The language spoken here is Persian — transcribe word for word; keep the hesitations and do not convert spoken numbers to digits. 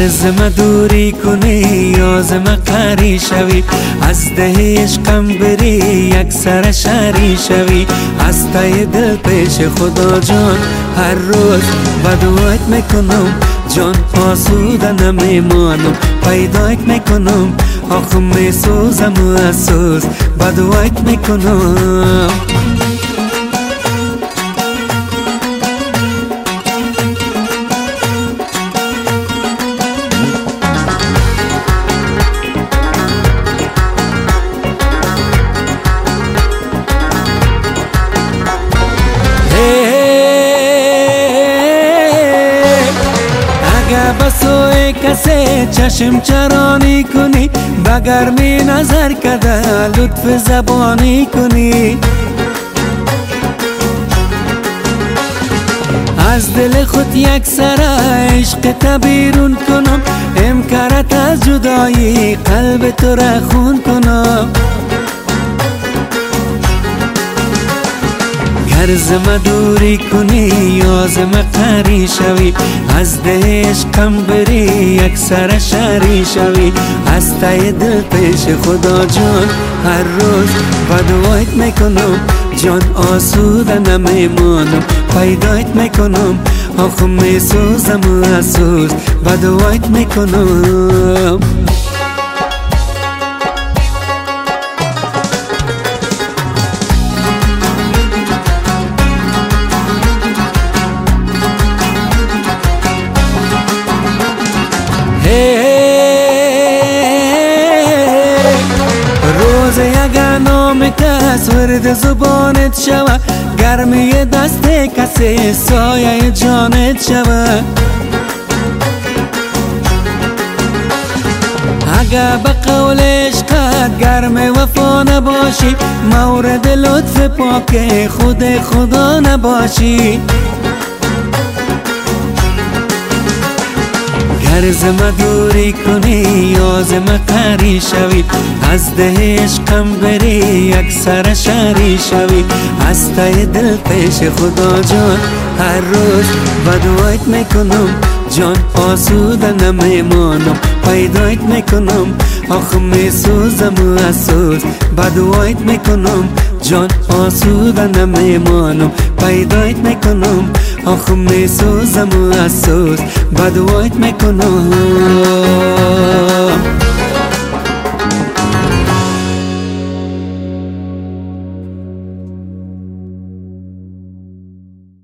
گر ز من دوری کنی یا ز من قهری شوی، از ده عشقم بری یک سر شهری شوی، از ته دل پیش خدا جان هر روز بدوایت میکنم، جان آسوده نمیمانم، پیدایت میکنم، آخه میسوزم و افسوس بدوایت میکنم. بسوی کسی چشم چرانی کنی، به گرمی نظر کده لطف زبانی کنی، از دل خود یک سر عشق تبیرون کنم، امکارت از جدایی قلب تو را خون کنم. گر ز من دوری کنی یا ز من قهری شوی، از ده عشقم بری یک سر شهری شوی، از ته دل پیش خدا جان هر روز بدوایت میکنم، جان آسوده نمیمانم، پیدایت میکنم، آخه میسوزم و افسوس بدوایت میکنم. روز اگر نام کس ورد زبانت شود، گرمی دست کسی سایه جانت شود، اگر به قول عشقت گرم وفا نباشی، مورد لطف پاک خود خدا نباشی. گر ز من دوری کنی یا ز من قهری شوی، از ده عشقم بری یک سر شهری شوی، از ته دل پیش خدا جان هر روز بدوایت میکنم، جان آسوده نمیمانم، پیدایت میکنم، آخه میسوزم و افسوس بدوایت میکنم، جان آسوده نمیمانم، پیدایت میکنم، آخه میسوزم و افسوس بدوایت میکنم.